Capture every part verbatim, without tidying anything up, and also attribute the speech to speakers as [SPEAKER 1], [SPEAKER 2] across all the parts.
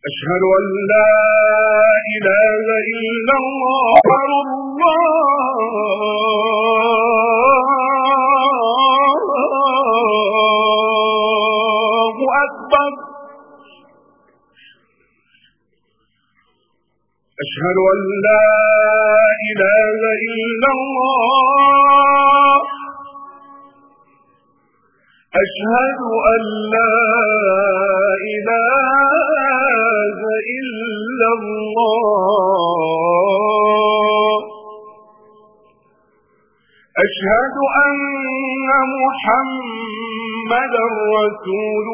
[SPEAKER 1] أشهد أن لا إله إلا الله الله أكبر. أشهد أن لا إله إلا الله. أشهد أن لا إله إلا الله. أشهد أن محمدا رسول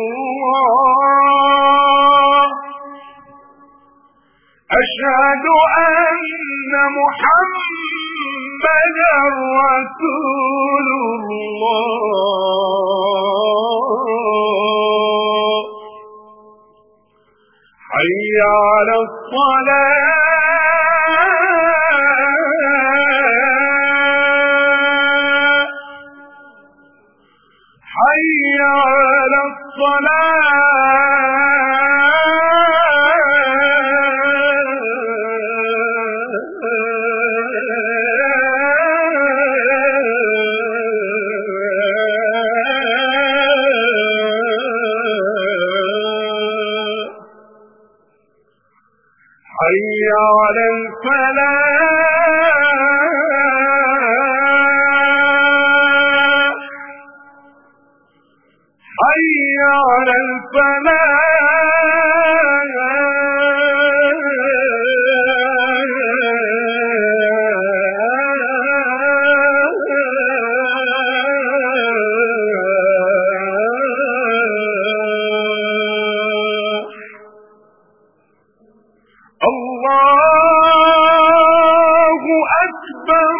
[SPEAKER 1] الله. أشهد أن محمدا رسول الله. حي على الصلاة. حي على الصلاة. حي على الفلاح. حي على الله أكبر.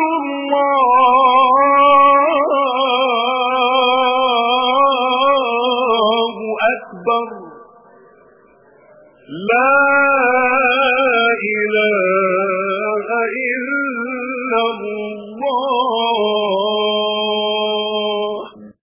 [SPEAKER 1] الله أكبر. لا